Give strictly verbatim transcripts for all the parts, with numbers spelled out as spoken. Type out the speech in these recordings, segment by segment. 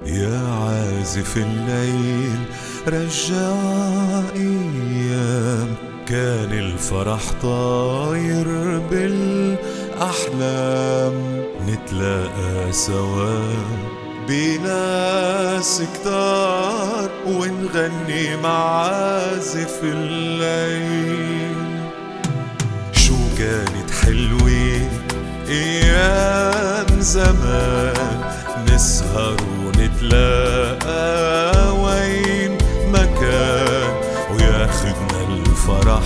يا عازف الليل رجع أيام كان الفرح طاير بالأحلام، نتلاقى سوا بناس كتار ونغني مع عازف الليل. شو كانت حلوة أيام زمان، نسهر ونتلاقى وين ما كان، وياخدنا الفرح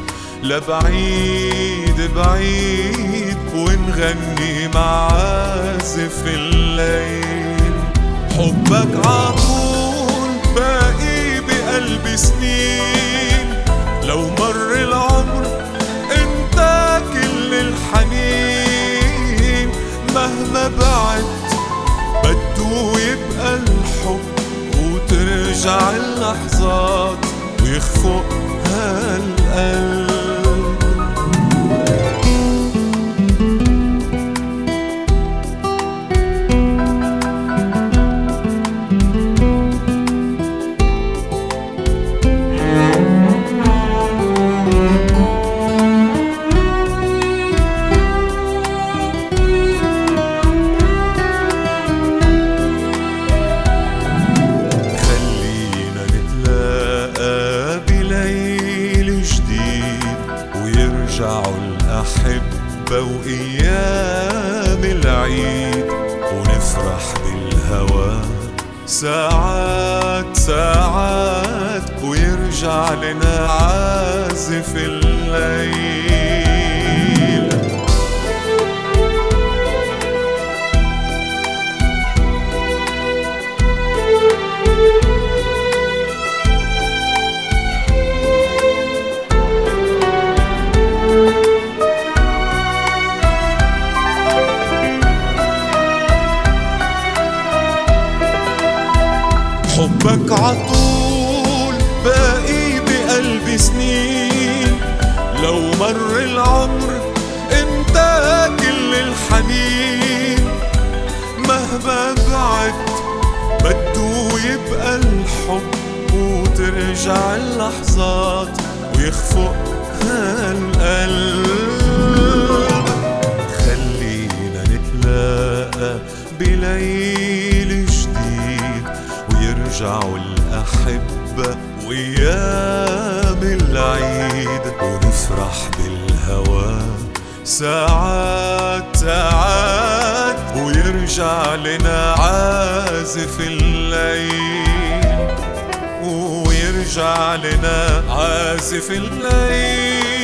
لبعيد بعيد ونغني مع عازف الليل. حبك عطول باقي بقلبي سنين، لو مر العمر انت كل الحنين، مهما بعدت بده يبقى الحب وترجع اللحظات ويخفق هالقلب. يرجعوا الأحبة وأيام العيد ونفرح بالهوى ساعات ساعات، ويرجع لنا عازف الليل. حبك عطول باقي بقلبي سنين، لو مر العمر انت كل الحنين، مهما بعدت بده يبقى الحب وترجع اللحظات ويخفق هالقلب. خلينا نتلاقى بليل جديد ويرجعوا الأحبة وأيام العيد ونفرح بالهوى ساعات ساعات، ويرجع لنا عازف الليل ويرجع لنا عازف الليل.